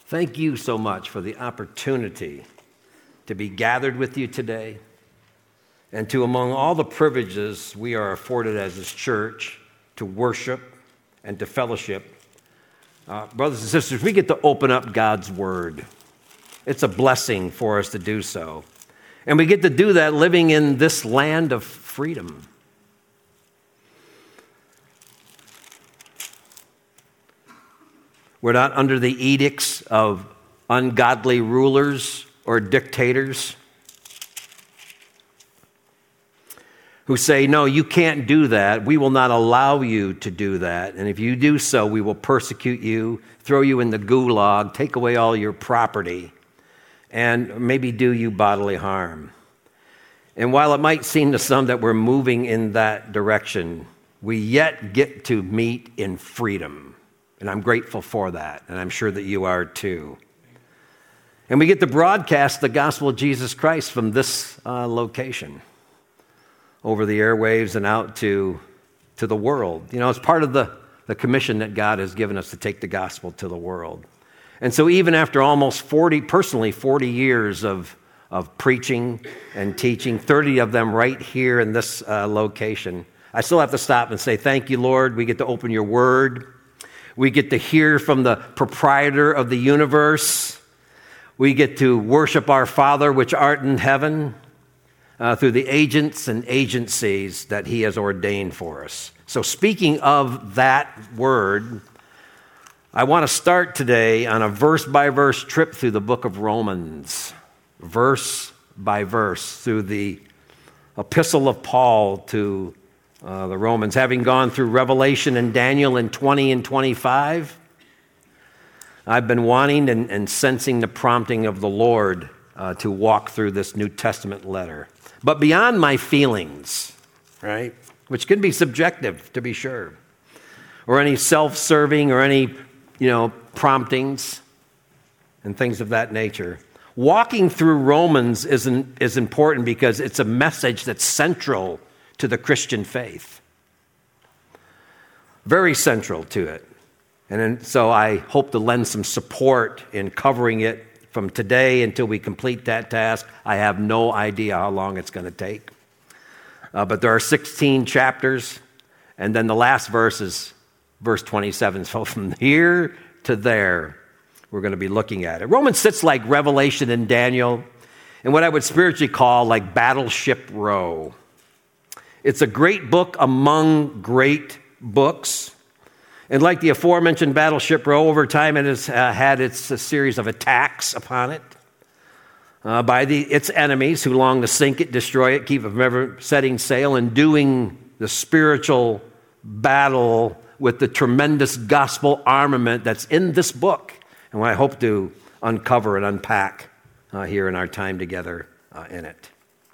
Thank you so much for the opportunity to be gathered with you today and to, among all the privileges we are afforded as this church, to worship and to fellowship. Brothers and sisters, we get to open up God's Word. It's a blessing for us to do so. And we get to do that living in this land of freedom. We're not under the edicts of ungodly rulers or dictators who say, no, you can't do that. We will not allow you to do that. And if you do so, we will persecute you, throw you in the gulag, take away all your property, and maybe do you bodily harm. And while it might seem to some that we're moving in that direction, we yet get to meet in freedom. And I'm grateful for that, and I'm sure that you are too. And we get to broadcast the gospel of Jesus Christ from this location over the airwaves and out to the world. You know, it's part of the commission that God has given us to take the gospel to the world. And so even after almost 40 years of preaching and teaching, 30 of them right here in this location, I still have to stop and say, thank you, Lord. We get to open your word. We get to hear from the proprietor of the universe. We get to worship our Father which art in heaven through the agents and agencies that he has ordained for us. So speaking of that word, I want to start today on a verse-by-verse trip through the book of Romans, verse by verse, through the epistle of Paul to the Romans, having gone through Revelation and Daniel in 20 and 25. I've been wanting and sensing the prompting of the Lord to walk through this New Testament letter. But beyond my feelings, right, which can be subjective to be sure, or any self-serving or any, promptings and things of that nature, walking through Romans is important because it's a message that's central to the Christian faith. Very central to it. And so I hope to lend some support in covering it from today until we complete that task. I have no idea how long it's going to take. But there are 16 chapters, and then the last verse is verse 27. So from here to there, we're going to be looking at it. Romans sits like Revelation and Daniel, and what I would spiritually call like Battleship Row. It's a great book among great books. And like the aforementioned Battleship Row, over time it has had a series of attacks upon it by its enemies who long to sink it, destroy it, keep it from ever setting sail, and doing the spiritual battle with the tremendous gospel armament that's in this book. And what I hope to uncover and unpack here in our time together in it.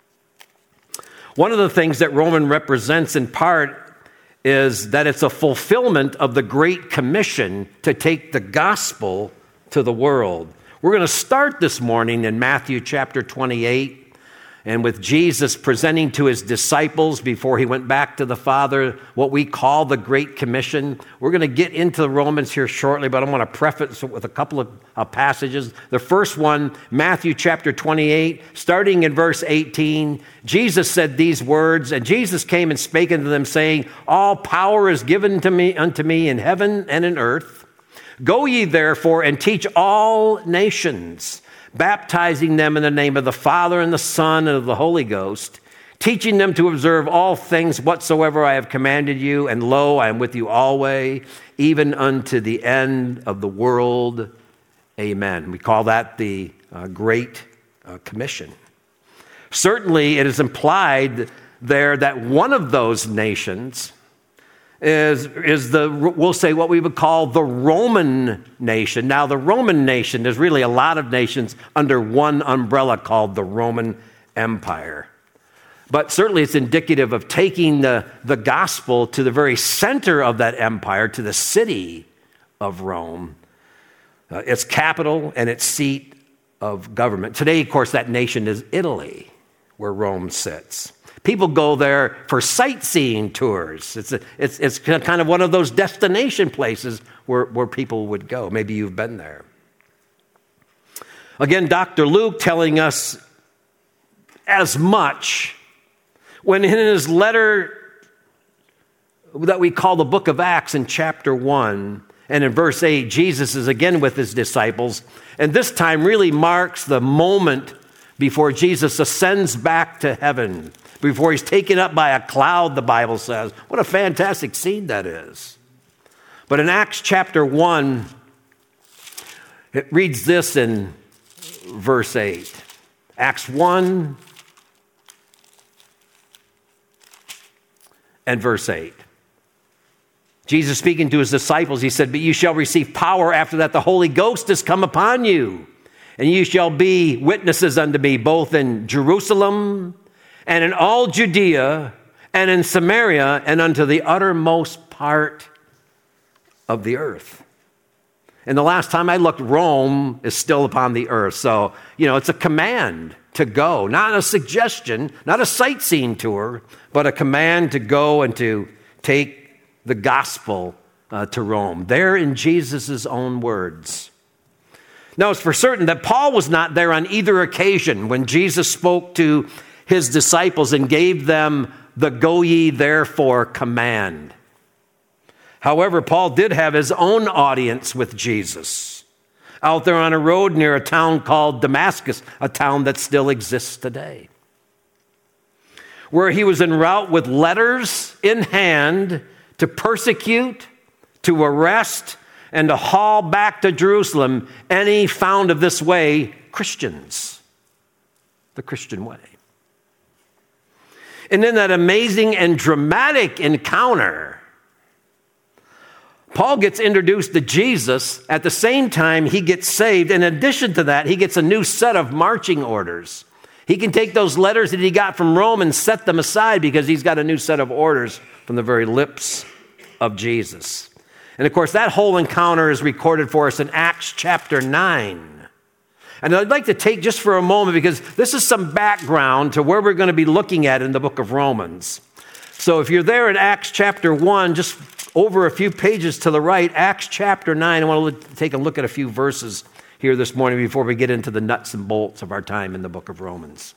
One of the things that Roman represents in part is that it's a fulfillment of the Great Commission to take the gospel to the world. We're going to start this morning in Matthew chapter 28, and with Jesus presenting to his disciples before he went back to the Father what we call the Great Commission. We're going to get into the Romans here shortly, but I want to preface it with a couple of passages. The first one, Matthew chapter 28, starting in verse 18, Jesus said these words, and Jesus came and spake unto them, saying, all power is given unto me in heaven and in earth. Go ye therefore and teach all nations, baptizing them in the name of the Father and the Son and of the Holy Ghost, teaching them to observe all things whatsoever I have commanded you, and lo, I am with you always, even unto the end of the world. Amen. We call that the Great Commission. Certainly, it is implied there that one of those nations is we'll say what we would call the Roman nation. Now, the Roman nation, there's really a lot of nations under one umbrella called the Roman Empire. But certainly it's indicative of taking the gospel to the very center of that empire, to the city of Rome, its capital and its seat of government. Today, of course, that nation is Italy, where Rome sits. People go there for sightseeing tours. It's kind of one of those destination places where people would go. Maybe you've been there. Again, Dr. Luke telling us as much when in his letter that we call the book of Acts in chapter 1 and in verse 8, Jesus is again with his disciples, and this time really marks the moment before Jesus ascends back to heaven, before he's taken up by a cloud, the Bible says. What a fantastic scene that is. But in Acts chapter 1, it reads this in verse 8. Acts 1 and verse 8. Jesus speaking to his disciples, he said, "But you shall receive power after that the Holy Ghost has come upon you. And you shall be witnesses unto me, both in Jerusalem and in all Judea and in Samaria and unto the uttermost part of the earth." And the last time I looked, Rome is still upon the earth. So, it's a command to go, not a suggestion, not a sightseeing tour, but a command to go and to take the gospel to Rome. There in Jesus' own words. Now, it's for certain that Paul was not there on either occasion when Jesus spoke to his disciples and gave them the "go ye therefore" command. However, Paul did have his own audience with Jesus out there on a road near a town called Damascus, a town that still exists today, where he was en route with letters in hand to persecute, to arrest, and to haul back to Jerusalem any found of this way Christians, the Christian way. And in that amazing and dramatic encounter, Paul gets introduced to Jesus. At the same time, he gets saved. In addition to that, he gets a new set of marching orders. He can take those letters that he got from Rome and set them aside because he's got a new set of orders from the very lips of Jesus. And of course, that whole encounter is recorded for us in Acts chapter 9. And I'd like to take just for a moment, because this is some background to where we're going to be looking at in the book of Romans. So if you're there in Acts chapter 1, just over a few pages to the right, Acts chapter 9, I want to take a look at a few verses here this morning before we get into the nuts and bolts of our time in the book of Romans.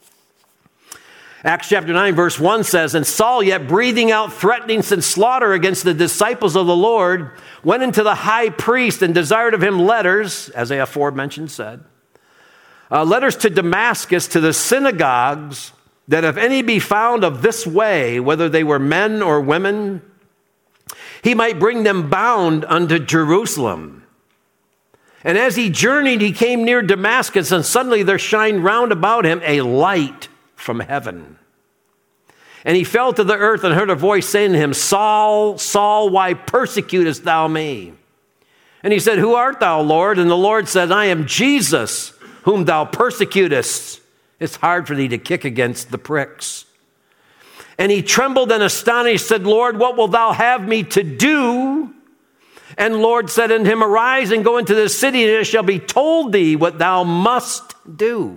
Acts chapter 9, verse 1 says, "And Saul, yet breathing out threatenings and slaughter against the disciples of the Lord, went into the high priest and desired of him letters," as I aforementioned said, letters to Damascus, to the synagogues, that if any be found of this way, whether they were men or women, he might bring them bound unto Jerusalem. And as he journeyed, he came near Damascus, and suddenly there shined round about him a light from heaven. And he fell to the earth and heard a voice saying to him, "Saul, Saul, why persecutest thou me?" And he said, "Who art thou, Lord?" And the Lord said, "I am Jesus, whom thou persecutest. It's hard for thee to kick against the pricks." And he trembled and astonished, said, "Lord, what wilt thou have me to do?" And Lord said unto him, "Arise and go into the city, and it shall be told thee what thou must do."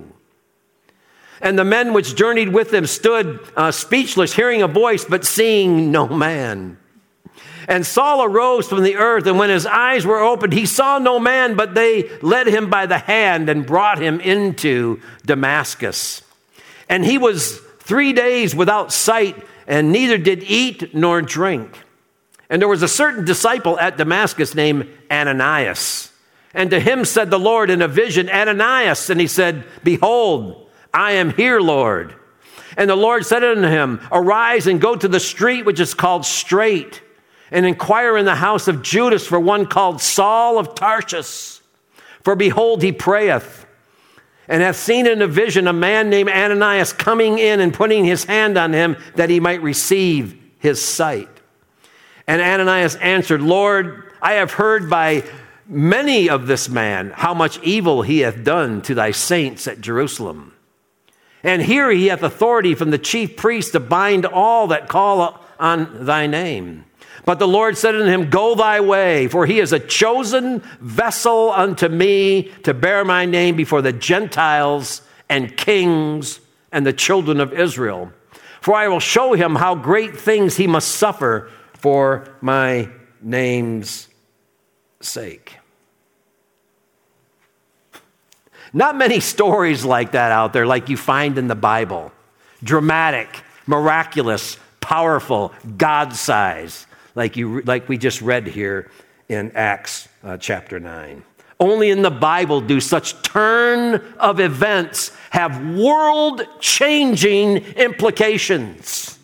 And the men which journeyed with him stood speechless, hearing a voice, but seeing no man. And Saul arose from the earth, and when his eyes were opened, he saw no man, but they led him by the hand and brought him into Damascus. And he was 3 days without sight, and neither did eat nor drink. And there was a certain disciple at Damascus named Ananias. And to him said the Lord in a vision, "Ananias." And he said, "Behold, I am here, Lord." And the Lord said unto him, "Arise and go to the street which is called Straight, and inquire in the house of Judas for one called Saul of Tarsus. For behold, he prayeth, and hath seen in a vision a man named Ananias coming in and putting his hand on him that he might receive his sight." And Ananias answered, "Lord, I have heard by many of this man how much evil he hath done to thy saints at Jerusalem. And here he hath authority from the chief priest to bind all that call on thy name. But the Lord said unto him, Go thy way, for he is a chosen vessel unto me to bear my name before the Gentiles and kings and the children of Israel. For I will show him how great things he must suffer for my name's sake." Not many stories like that out there like you find in the Bible. Dramatic, miraculous, powerful, God-size, like we just read here in Acts chapter 9. Only in the Bible do such turn of events have world-changing implications.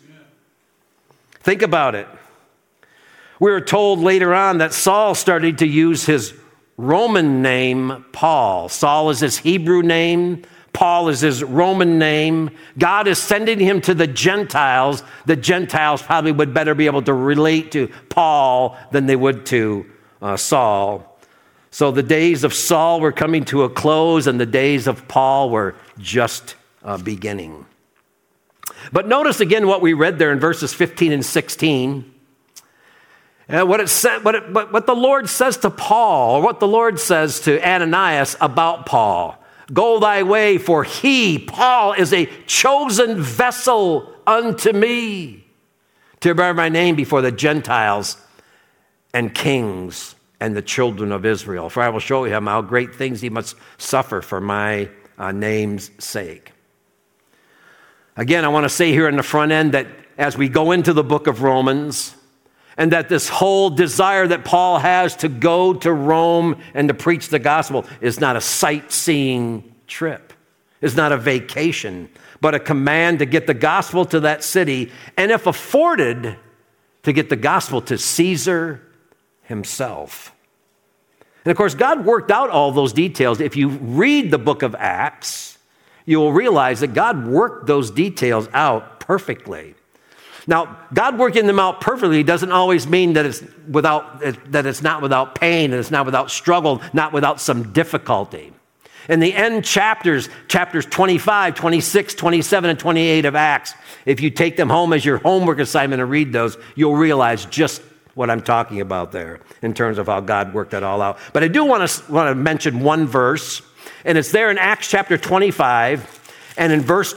Think about it. We were told later on that Saul started to use his Roman name, Paul. Saul is his Hebrew name. Paul is his Roman name. God is sending him to the Gentiles. The Gentiles probably would better be able to relate to Paul than they would to Saul. So the days of Saul were coming to a close, and the days of Paul were just beginning. But notice again what we read there in verses 15 and 16. What the Lord says to Paul, or what the Lord says to Ananias about Paul. Go thy way, for he, Paul, is a chosen vessel unto me to bear my name before the Gentiles and kings and the children of Israel. For I will show him how great things he must suffer for my name's sake. Again, I want to say here in the front end that as we go into the book of Romans, and that this whole desire that Paul has to go to Rome and to preach the gospel is not a sightseeing trip. It's not a vacation, but a command to get the gospel to that city, and if afforded, to get the gospel to Caesar himself. And of course, God worked out all those details. If you read the book of Acts, you will realize that God worked those details out perfectly. Now, God working them out perfectly doesn't always mean that it's not without pain, and it's not without struggle, not without some difficulty. In the end chapters 25, 26, 27, and 28 of Acts, if you take them home as your homework assignment and read those, you'll realize just what I'm talking about there in terms of how God worked that all out. But I do want to mention one verse, and it's there in Acts chapter 25, and in verse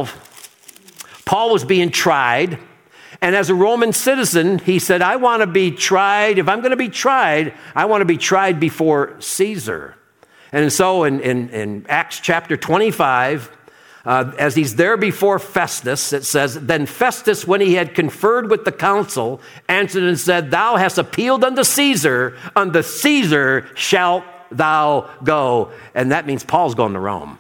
12, Paul was being tried. And as a Roman citizen, he said, I want to be tried. If I'm going to be tried, I want to be tried before Caesar. And so in Acts chapter 25, as he's there before Festus, it says, Then Festus, when he had conferred with the council, answered and said, Thou hast appealed unto Caesar shalt thou go. And that means Paul's going to Rome.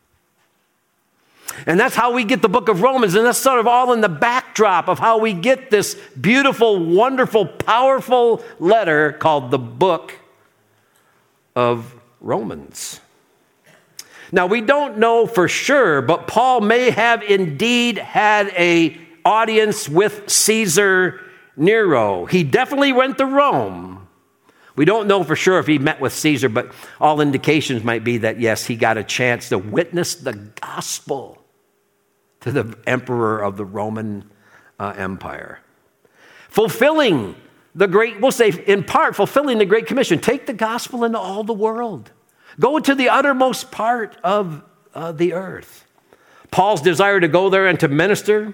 And that's how we get the book of Romans, and that's sort of all in the backdrop of how we get this beautiful, wonderful, powerful letter called the book of Romans. Now, we don't know for sure, but Paul may have indeed had an audience with Caesar Nero. He definitely went to Rome. We don't know for sure if he met with Caesar, but all indications might be that, yes, he got a chance to witness the gospel to the emperor of the Roman Empire. Fulfilling the great, we'll say in part, fulfilling the Great Commission. Take the gospel into all the world. Go to the uttermost part of the earth. Paul's desire to go there and to minister,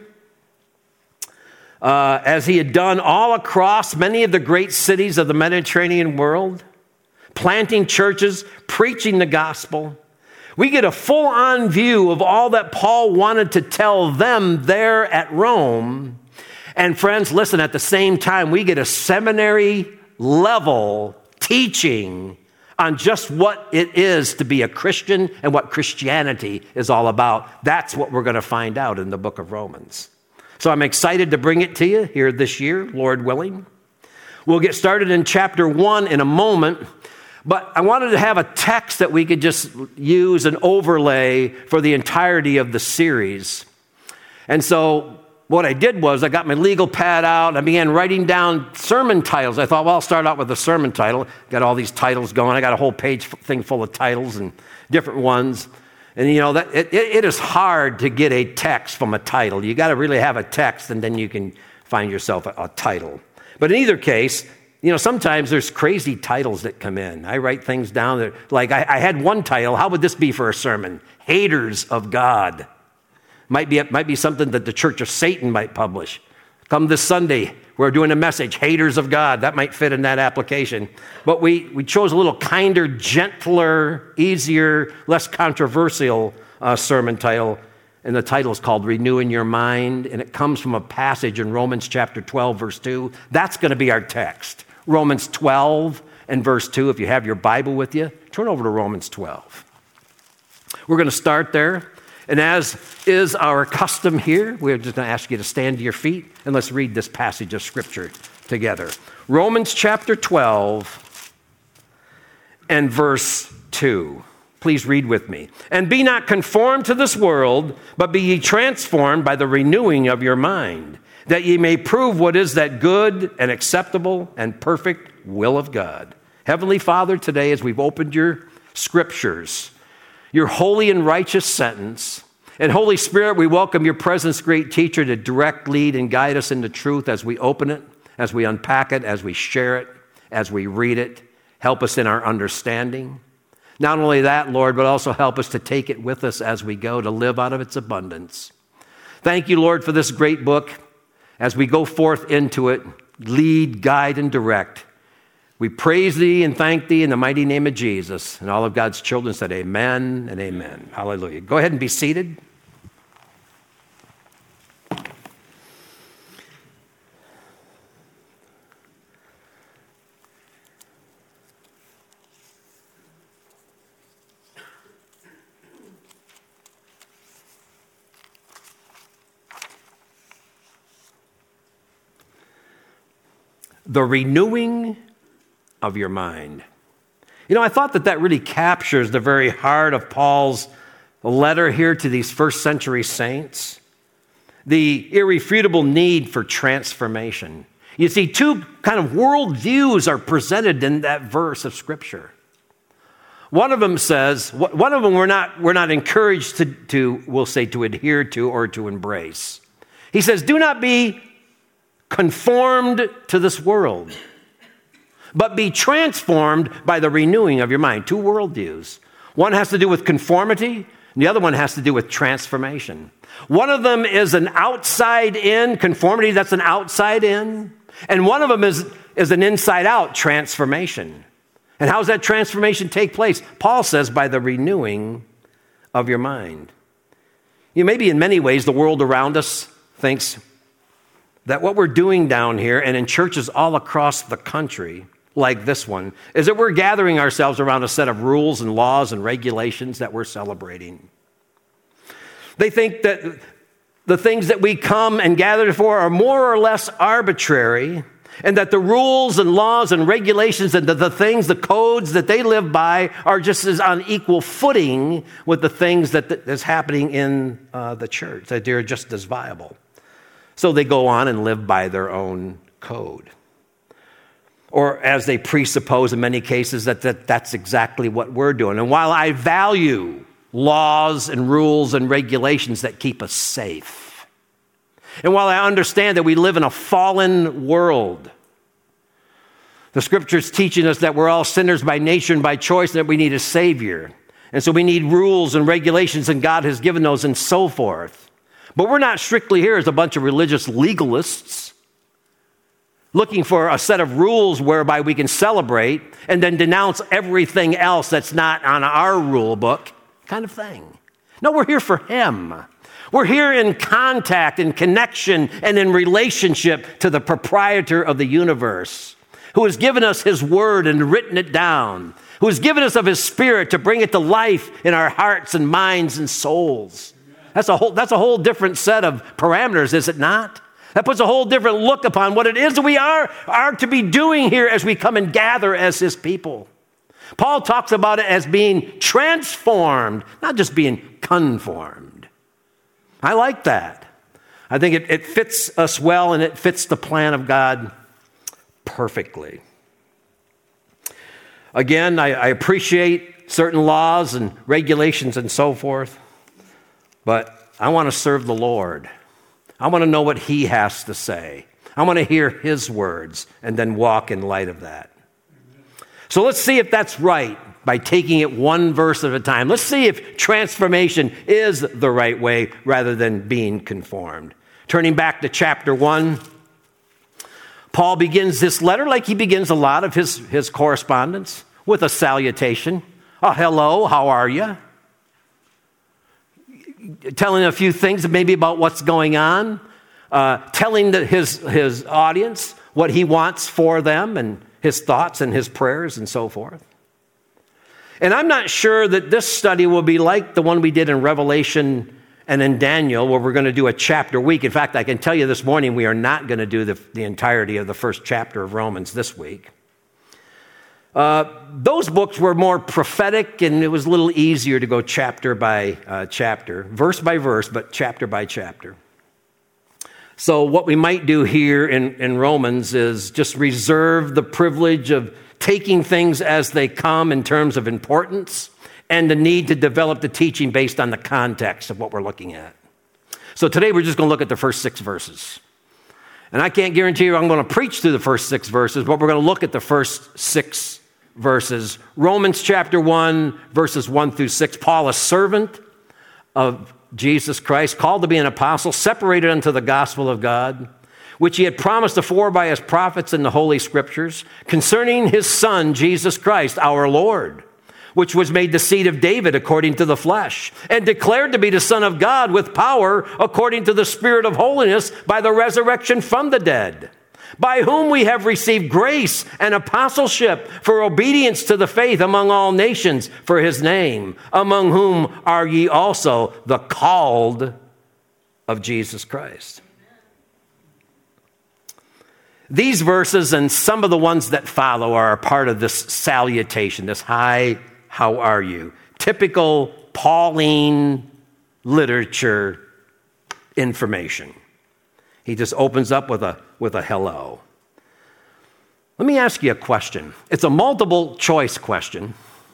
as he had done all across many of the great cities of the Mediterranean world, planting churches, preaching the gospel. We get a full-on view of all that Paul wanted to tell them there at Rome. And friends, listen, at the same time, we get a seminary-level teaching on just what it is to be a Christian and what Christianity is all about. That's what we're going to find out in the book of Romans. So I'm excited to bring it to you here this year, Lord willing. We'll get started in chapter 1 in a moment. But I wanted to have a text that we could just use and overlay for the entirety of the series. And so what I did was I got my legal pad out and I began writing down sermon titles. I thought, well, I'll start out with a sermon title. Got all these titles going. I got a whole page thing full of titles and different ones. And you know, that it is hard to get a text from a title. You got to really have a text and then you can find yourself a title. But in either case, you know, sometimes there's crazy titles that come in. I write things down that, like I had one title. How would this be for a sermon? Haters of God. Might be something that the Church of Satan might publish. Come this Sunday, We're doing a message, Haters of God. That might fit in that application. But we chose a little kinder, gentler, easier, less controversial sermon title. And the title is called Renewing Your Mind. And it comes from a passage in Romans chapter 12, verse 2. That's going to be our text. Romans 12 and verse 2. If you have your Bible with you, turn over to Romans 12. We're going to start there. And as is our custom here, we're just going to ask you to stand to your feet and let's read this passage of Scripture together. Romans chapter 12 and verse 2. Please read with me. And be not conformed to this world, but be ye transformed by the renewing of your mind, that ye may prove what is that good and acceptable and perfect will of God. Heavenly Father, today as we've opened your Scriptures, your holy and righteous sentence. And Holy Spirit, we welcome your presence, great teacher, to direct, lead, and guide us into truth as we open it, as we unpack it, as we share it, as we read it. Help us in our understanding. Not only that, Lord, but also help us to take it with us as we go, to live out of its abundance. Thank you, Lord, for this great book. As we go forth into it, lead, guide, and direct. We praise thee and thank thee in the mighty name of Jesus. And all of God's children said amen and amen. Hallelujah. Go ahead and be seated. The renewing of your mind. You know, I thought that really captures the very heart of Paul's letter here to these first century saints. The irrefutable need for transformation. You see, two kind of worldviews are presented in that verse of Scripture. One of them says, we're not encouraged we'll say, to adhere to or to embrace. He says, do not be conformed to this world, but be transformed by the renewing of your mind. Two worldviews. One has to do with conformity, and the other one has to do with transformation. One of them is an outside-in conformity, that's an outside-in, and one of them is an inside-out transformation. And how does that transformation take place? Paul says, by the renewing of your mind. You know, maybe in many ways the world around us thinks that what we're doing down here and in churches all across the country, like this one, is that we're gathering ourselves around a set of rules and laws and regulations that we're celebrating. They think that the things that we come and gather for are more or less arbitrary, and that the rules and laws and regulations and the codes that they live by are just as on equal footing with the things that's happening in the church, that they're just as viable. So they go on and live by their own code. Or as they presuppose in many cases that's exactly what we're doing. And while I value laws and rules and regulations that keep us safe, and while I understand that we live in a fallen world, the Scripture's teaching us that we're all sinners by nature and by choice, and that we need a Savior. And so we need rules and regulations, and God has given those and so forth. But we're not strictly here as a bunch of religious legalists looking for a set of rules whereby we can celebrate and then denounce everything else that's not on our rule book kind of thing. No, we're here for Him. We're here in contact, in connection, and in relationship to the proprietor of the universe, who has given us His word and written it down, who has given us of His Spirit to bring it to life in our hearts and minds and souls. That's a whole different set of parameters, is it not? That puts a whole different look upon what it is that we are to be doing here as we come and gather as His people. Paul talks about it as being transformed, not just being conformed. I like that. I think it fits us well, and it fits the plan of God perfectly. Again, I appreciate certain laws and regulations and so forth. But I want to serve the Lord. I want to know what He has to say. I want to hear His words and then walk in light of that. So let's see if that's right by taking it one verse at a time. Let's see if transformation is the right way rather than being conformed. Turning back to chapter 1 Paul begins this letter like he begins a lot of his correspondence, with a salutation, a hello, how are you? Telling a few things maybe about what's going on, telling his audience what he wants for them and his thoughts and his prayers and so forth. And I'm not sure that this study will be like the one we did in Revelation and in Daniel, where we're going to do a chapter week. In fact, I can tell you this morning, we are not going to do the entirety of the first chapter of Romans this week. Those books were more prophetic, and it was a little easier to go chapter by chapter, verse by verse, but chapter by chapter. So what we might do here in Romans is just reserve the privilege of taking things as they come in terms of importance, and the need to develop the teaching based on the context of what we're looking at. So today we're just going to look at the first 6 verses. And I can't guarantee you I'm going to preach through the first 6 verses, but we're going to look at the first 6 verses. Romans chapter 1, verses 1 through 6. Paul, a servant of Jesus Christ, called to be an apostle, separated unto the gospel of God, which he had promised afore by his prophets in the Holy Scriptures, concerning his Son, Jesus Christ, our Lord, which was made the seed of David according to the flesh, and declared to be the Son of God with power according to the Spirit of holiness by the resurrection from the dead, by whom we have received grace and apostleship for obedience to the faith among all nations for his name, among whom are ye also the called of Jesus Christ. These verses and some of the ones that follow are a part of this salutation, this hi, how are you? Typical Pauline literature information. He just opens up with a hello. Let me ask you a question. It's a multiple choice question,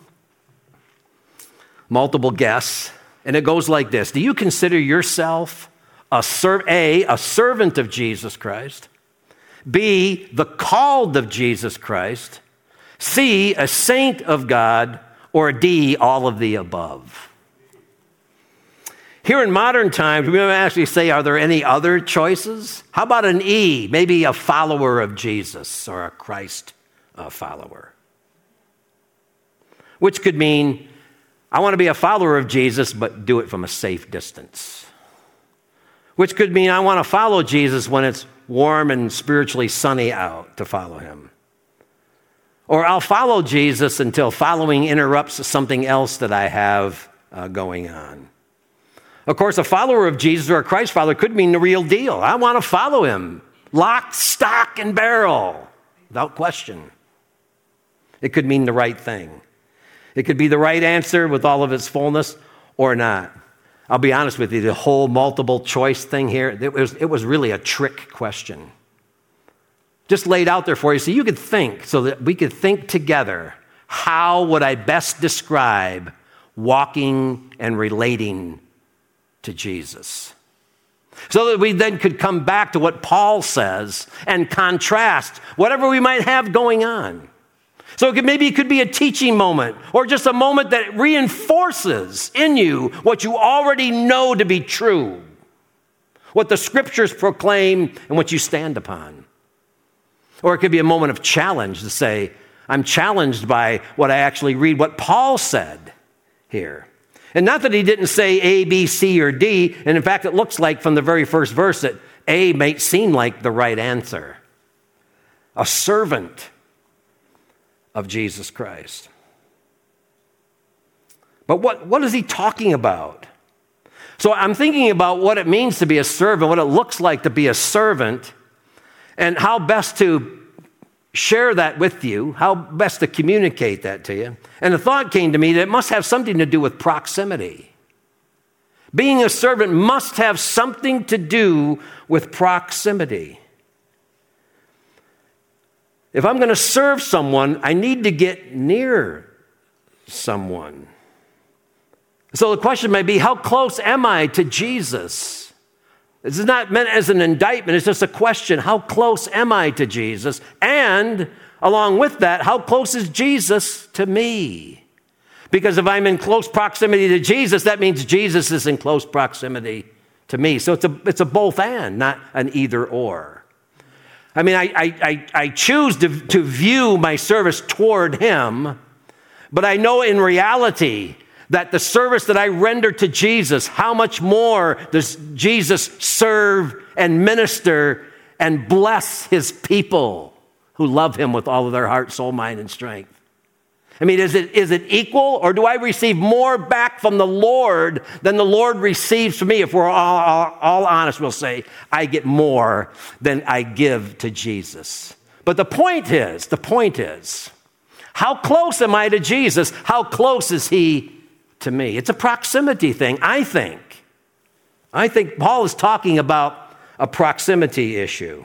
multiple guess, and it goes like this. Do you consider yourself a servant of Jesus Christ? B, the called of Jesus Christ? C, a saint of God? Or D, all of the above? Here in modern times, we might actually say, are there any other choices? How about an E, maybe a follower of Jesus or a Christ follower? Which could mean, I want to be a follower of Jesus, but do it from a safe distance. Which could mean, I want to follow Jesus when it's warm and spiritually sunny out to follow him. Or I'll follow Jesus until following interrupts something else that I have going on. Of course, a follower of Jesus or a Christ follower could mean the real deal. I want to follow him, lock, stock, and barrel, without question. It could mean the right thing. It could be the right answer with all of its fullness or not. I'll be honest with you, the whole multiple choice thing here, it was really a trick question. Just laid out there for you so you could think, so that we could think together, how would I best describe walking and relating to Jesus? So that we then could come back to what Paul says and contrast whatever we might have going on. So maybe it could be a teaching moment or just a moment that reinforces in you what you already know to be true, what the Scriptures proclaim and what you stand upon. Or it could be a moment of challenge to say, I'm challenged by what I actually read, what Paul said here. And not that he didn't say A, B, C, or D. And in fact, it looks like from the very first verse that A may seem like the right answer. A servant of Jesus Christ. But what is he talking about? So I'm thinking about what it means to be a servant, what it looks like to be a servant, and how best to share that with you, how best to communicate that to you. And the thought came to me that it must have something to do with proximity. Being a servant must have something to do with proximity. If I'm going to serve someone, I need to get near someone. So the question may be, how close am I to Jesus? This is not meant as an indictment. It's just a question. How close am I to Jesus? And along with that, how close is Jesus to me? Because if I'm in close proximity to Jesus, that means Jesus is in close proximity to me. So it's a both and, not an either or. I mean, I choose to view my service toward him, but I know in reality that the service that I render to Jesus, how much more does Jesus serve and minister and bless his people who love him with all of their heart, soul, mind, and strength? I mean, is it equal, or do I receive more back from the Lord than the Lord receives from me? If we're all honest, we'll say, I get more than I give to Jesus. But the point is, how close am I to Jesus? How close is he to me? It's a proximity thing, I think. I think Paul is talking about a proximity issue.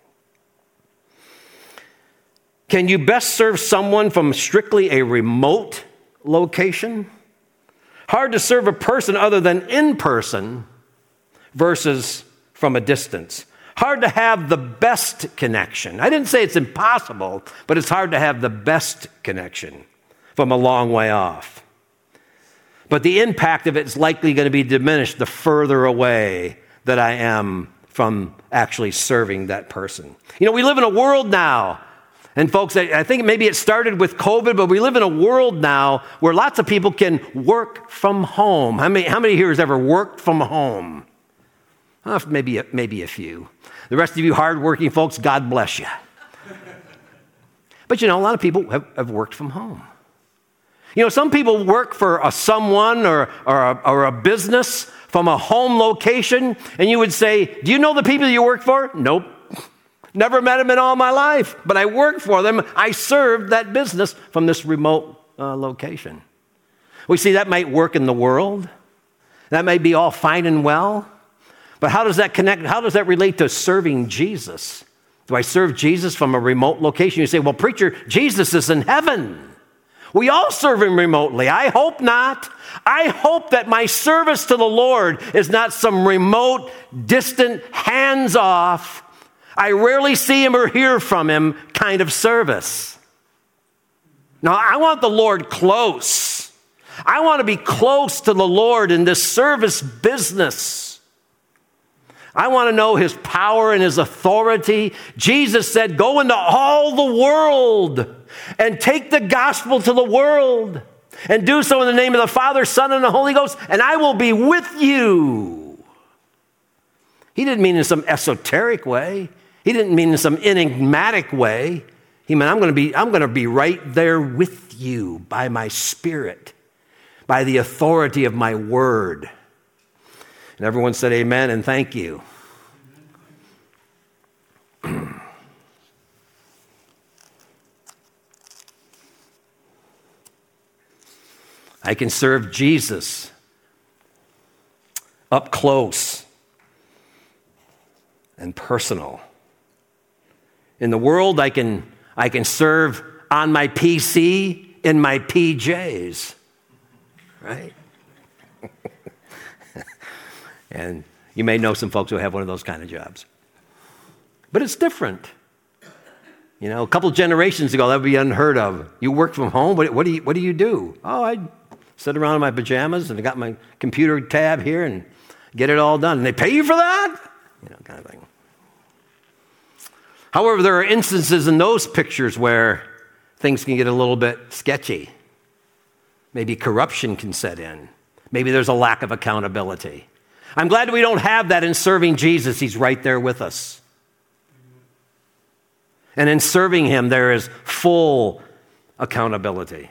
Can you best serve someone from strictly a remote location? Hard to serve a person other than in person versus from a distance. Hard to have the best connection. I didn't say it's impossible, but it's hard to have the best connection from a long way off. But the impact of it is likely going to be diminished the further away that I am from actually serving that person. You know, we live in a world now, and folks, I think maybe it started with COVID, but we live in a world now where lots of people can work from home. How many here has ever worked from home? Maybe a few. The rest of you hardworking folks, God bless you. But you know, a lot of people have worked from home. You know, some people work for someone or a business from a home location, and you would say, do you know the people you work for? Nope. Never met them in all my life, but I worked for them. I served that business from this remote location. We see that might work in the world. That may be all fine and well, but how does that connect? How does that relate to serving Jesus? Do I serve Jesus from a remote location? You say, well, preacher, Jesus is in heaven. We all serve him remotely. I hope not. I hope that my service to the Lord is not some remote, distant, hands-off, I rarely see him or hear from him kind of service. Now, I want the Lord close. I want to be close to the Lord in this service business. I want to know his power and his authority. Jesus said, go into all the world and take the gospel to the world and do so in the name of the Father, Son, and the Holy Ghost, and I will be with you. He didn't mean in some esoteric way. He didn't mean in some enigmatic way. He meant, I'm going to be right there with you by my Spirit, by the authority of my word. And everyone said amen and thank you. I can serve Jesus up close and personal. In the world, I can serve on my PC in my PJs, right? And you may know some folks who have one of those kind of jobs. But it's different. You know, a couple generations ago, that would be unheard of. You work from home? What do you do? Oh, I sit around in my pajamas and I got my computer tab here and get it all done. And they pay you for that? You know, kind of thing. However, there are instances in those pictures where things can get a little bit sketchy. Maybe corruption can set in. Maybe there's a lack of accountability. I'm glad we don't have that in serving Jesus. He's right there with us. And in serving him, there is full accountability.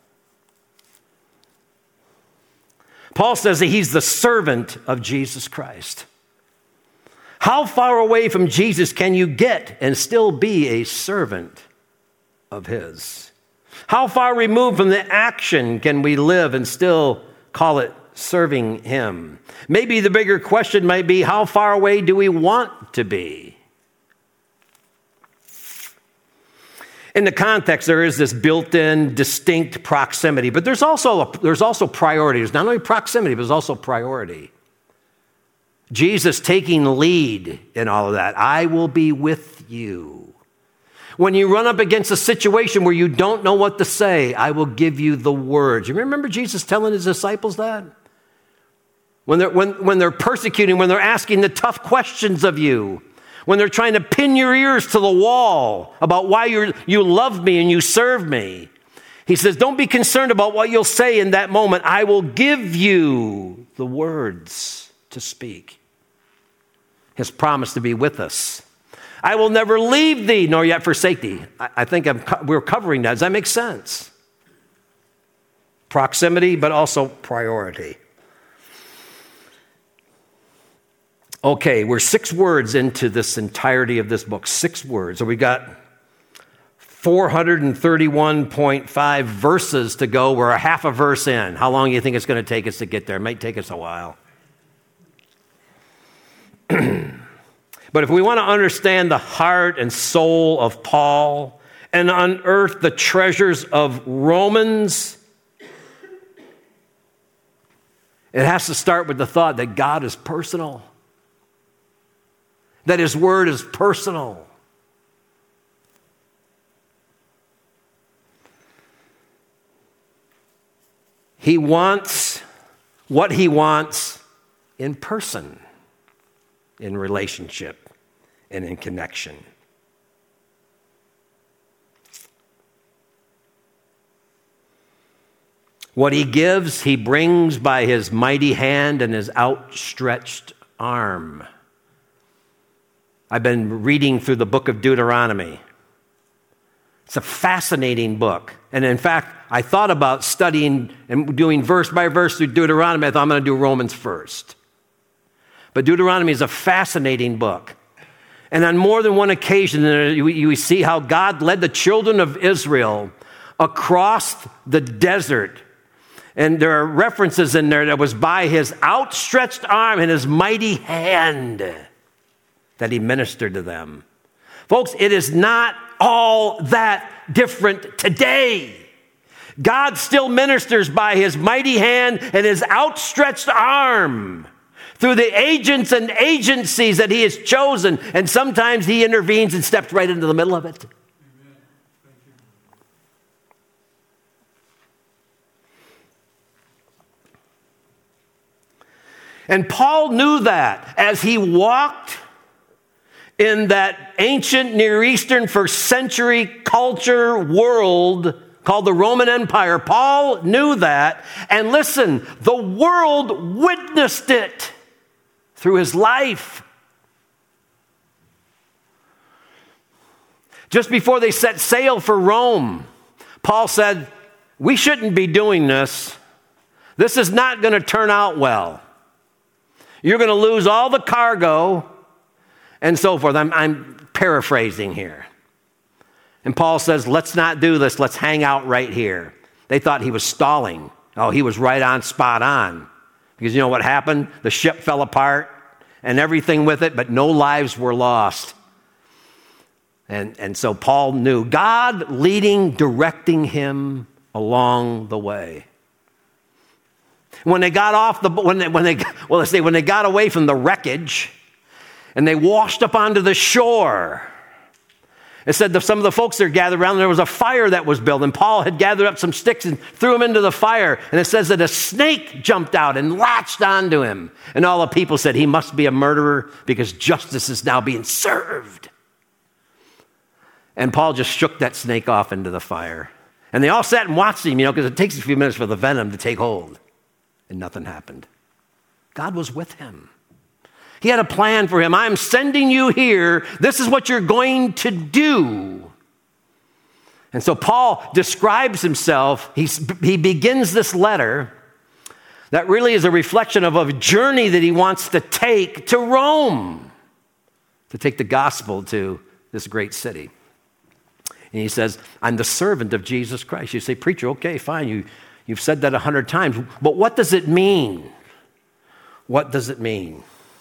Paul says that he's the servant of Jesus Christ. How far away from Jesus can you get and still be a servant of his? How far removed from the action can we live and still call it serving him? Maybe the bigger question might be, how far away do we want to be? In the context, there is this built-in, distinct proximity, but there's also priority. There's not only proximity, but there's also priority. Jesus taking the lead in all of that. I will be with you. When you run up against a situation where you don't know what to say, I will give you the words. You remember Jesus telling his disciples that? When they're persecuting, when they're asking the tough questions of you, when they're trying to pin your ears to the wall about why you love me and you serve me. He says, don't be concerned about what you'll say in that moment. I will give you the words to speak. His promise to be with us. I will never leave thee, nor yet forsake thee. I think we're covering that. Does that make sense? Proximity, but also priority. Okay, we're 6 words into this entirety of this book. 6 words. So we got 431.5 verses to go. We're a half a verse in. How long do you think it's going to take us to get there? It might take us a while. But if we want to understand the heart and soul of Paul and unearth the treasures of Romans, it has to start with the thought that God is personal, that His Word is personal. He wants what He wants in person, in relationship, and in connection. What He gives, He brings by His mighty hand and His outstretched arm. I've been reading through the book of Deuteronomy. It's a fascinating book. And in fact, I thought about studying and doing verse by verse through Deuteronomy. I thought I'm going to do Romans first. But Deuteronomy is a fascinating book. And on more than one occasion, you see how God led the children of Israel across the desert. And there are references in there that was by His outstretched arm and His mighty hand that He ministered to them. Folks, it is not all that different today. God still ministers by His mighty hand and His outstretched arm through the agents and agencies that He has chosen, and sometimes He intervenes and steps right into the middle of it. Amen. Thank you. And Paul knew that as he walked in that ancient Near Eastern first century culture world called the Roman Empire. Paul knew that. And listen, the world witnessed it through his life. Just before they set sail for Rome, Paul said, we shouldn't be doing this. This is not going to turn out well. You're going to lose all the cargo and so forth. I'm paraphrasing here. And Paul says, let's not do this. Let's hang out right here. They thought he was stalling. Oh, he was right on, spot on. Because you know what happened? The ship fell apart and everything with it, but no lives were lost. And so Paul knew God leading, directing him along the way. When they got off when they got away from the wreckage and they washed up onto the shore, it said that some of the folks there gathered around, and there was a fire that was built, and Paul had gathered up some sticks and threw them into the fire, and it says that a snake jumped out and latched onto him, and all the people said, he must be a murderer because justice is now being served. And Paul just shook that snake off into the fire, and they all sat and watched him, because it takes a few minutes for the venom to take hold, and nothing happened. God was with him. He had a plan for him. I'm sending you here. This is what you're going to do. And so Paul describes himself. He begins this letter that really is a reflection of a journey that he wants to take to Rome, to take the gospel to this great city. And he says, I'm the servant of Jesus Christ. You say, preacher, okay, fine. You've said that 100 times. But what does it mean? What does it mean?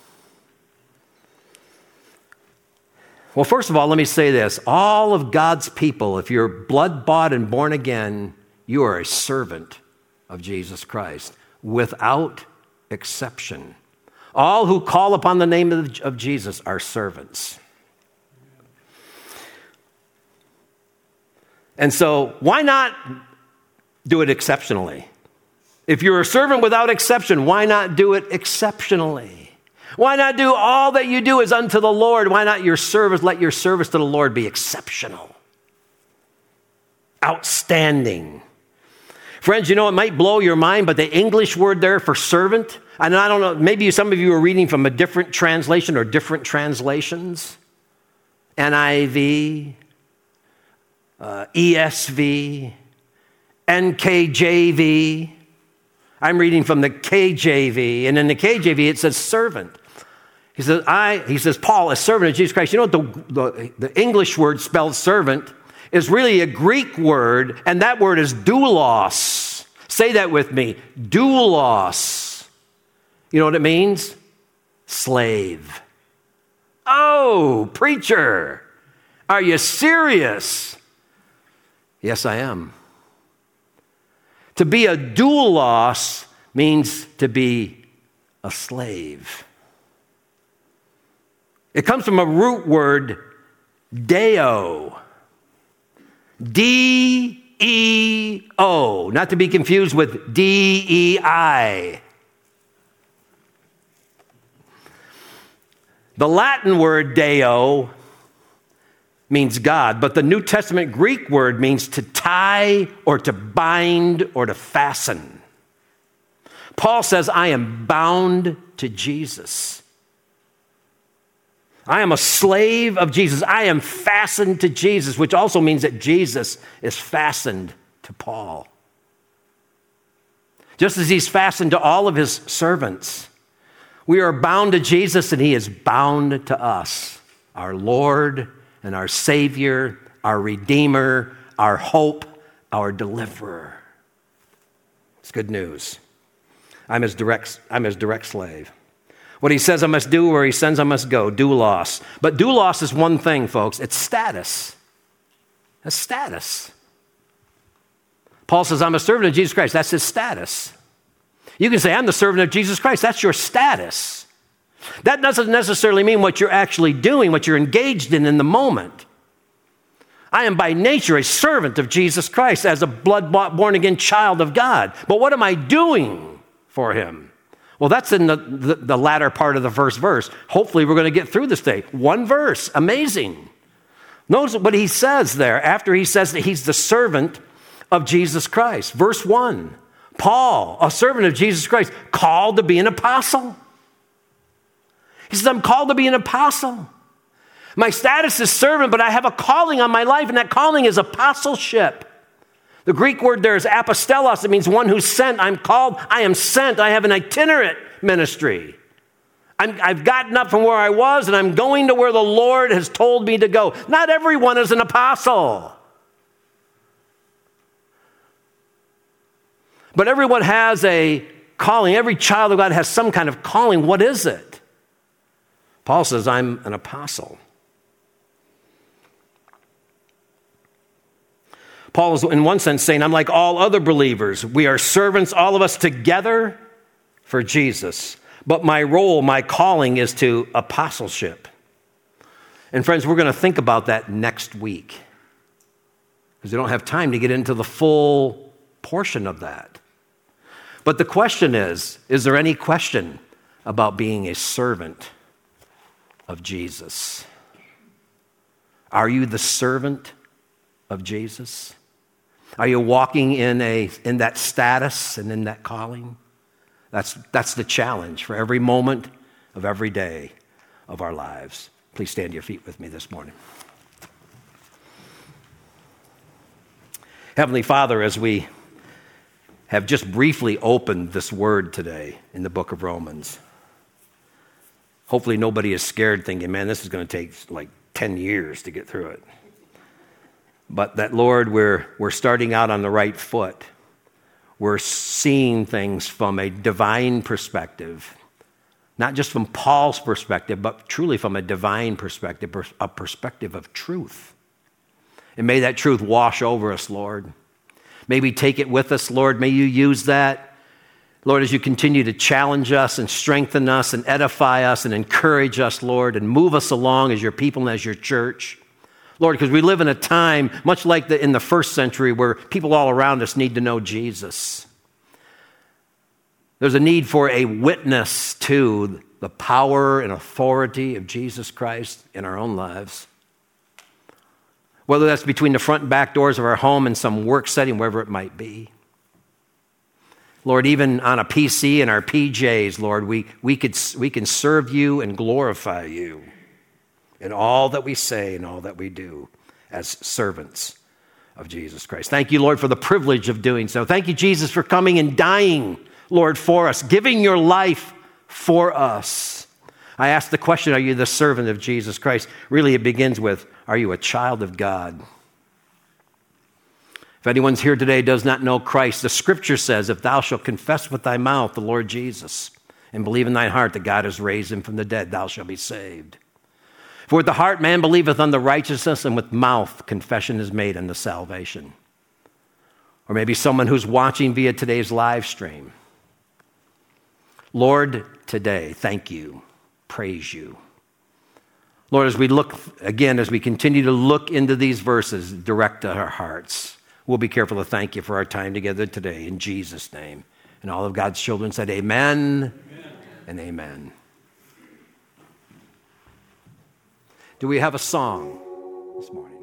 Well, first of all, let me say this. All of God's people, if you're blood-bought and born again, you are a servant of Jesus Christ, without exception. All who call upon the name of Jesus are servants. And so, why not do it exceptionally? If you're a servant without exception, why not do it exceptionally? Why not do all that you do is unto the Lord? Why not let your service to the Lord be exceptional, outstanding? Friends, you know, it might blow your mind, but the English word there for servant, and I don't know, maybe some of you are reading from a different translation or different translations. NIV, ESV, NKJV. I'm reading from the KJV, and in the KJV it says servant. He says, Paul, a servant of Jesus Christ. You know what the English word spelled servant is really a Greek word, and that word is doulos. Say that with me, doulos. You know what it means? Slave. Oh, preacher, are you serious? Yes, I am. To be a doulos means to be a slave. It comes from a root word, deo. D-E-O, not to be confused with D-E-I. The Latin word deo means God, but the New Testament Greek word means to tie or to bind or to fasten. Paul says, I am bound to Jesus. I am a slave of Jesus. I am fastened to Jesus, which also means that Jesus is fastened to Paul. Just as he's fastened to all of his servants, we are bound to Jesus and he is bound to us, our Lord and our Savior, our Redeemer, our hope, our Deliverer. It's good news. I'm his direct slave. What he says I must do, where he sends I must go, doulos. But doulos is one thing, folks. It's status. That's status. Paul says, I'm a servant of Jesus Christ. That's his status. You can say, I'm the servant of Jesus Christ. That's your status. That doesn't necessarily mean what you're actually doing, what you're engaged in the moment. I am by nature a servant of Jesus Christ as a blood-bought, born-again child of God. But what am I doing for him? Well, that's in the latter part of the first verse. Hopefully, we're going to get through this day. One verse. Amazing. Notice what he says there after he says that he's the servant of Jesus Christ. Verse 1. Paul, a servant of Jesus Christ, called to be an apostle. He says, I'm called to be an apostle. My status is servant, but I have a calling on my life, and that calling is apostleship. The Greek word there is apostellos. It means one who's sent. I'm called. I am sent. I have an itinerant ministry. I've gotten up from where I was, and I'm going to where the Lord has told me to go. Not everyone is an apostle. But everyone has a calling. Every child of God has some kind of calling. What is it? Paul says, I'm an apostle. Paul is, in one sense, saying, I'm like all other believers. We are servants, all of us together for Jesus. But my role, my calling is to apostleship. And friends, we're going to think about that next week, because we don't have time to get into the full portion of that. But the question is there any question about being a servant of Jesus? Are you the servant of Jesus? Are you walking in that status and in that calling? That's the challenge for every moment of every day of our lives. Please stand to your feet with me this morning. Heavenly Father, as we have just briefly opened this word today in the book of Romans, hopefully nobody is scared thinking, man, this is going to take like 10 years to get through it. But that, Lord, we're starting out on the right foot. We're seeing things from a divine perspective, not just from Paul's perspective, but truly from a divine perspective, a perspective of truth. And may that truth wash over us, Lord. May we take it with us, Lord. May you use that, Lord, as you continue to challenge us and strengthen us and edify us and encourage us, Lord, and move us along as your people and as your church. Lord, because we live in a time, much like in the first century, where people all around us need to know Jesus. There's a need for a witness to the power and authority of Jesus Christ in our own lives. Whether that's between the front and back doors of our home and some work setting, wherever it might be. Lord, even on a PC and our PJs, Lord, we can serve you and glorify you in all that we say and all that we do as servants of Jesus Christ. Thank you, Lord, for the privilege of doing so. Thank you, Jesus, for coming and dying, Lord, for us, giving your life for us. I ask the question, are you the servant of Jesus Christ? Really, it begins with, are you a child of God? If anyone's here today does not know Christ, the scripture says, if thou shalt confess with thy mouth the Lord Jesus and believe in thine heart that God has raised him from the dead, thou shalt be saved. For with the heart man believeth unto righteousness, and with mouth confession is made unto salvation. Or maybe someone who's watching via today's live stream. Lord, today, thank you, praise you. Lord, as we look, again, as we continue to look into these verses, direct our hearts. We'll be careful to thank you for our time together today in Jesus' name. And all of God's children said amen, and amen. Do we have a song this morning?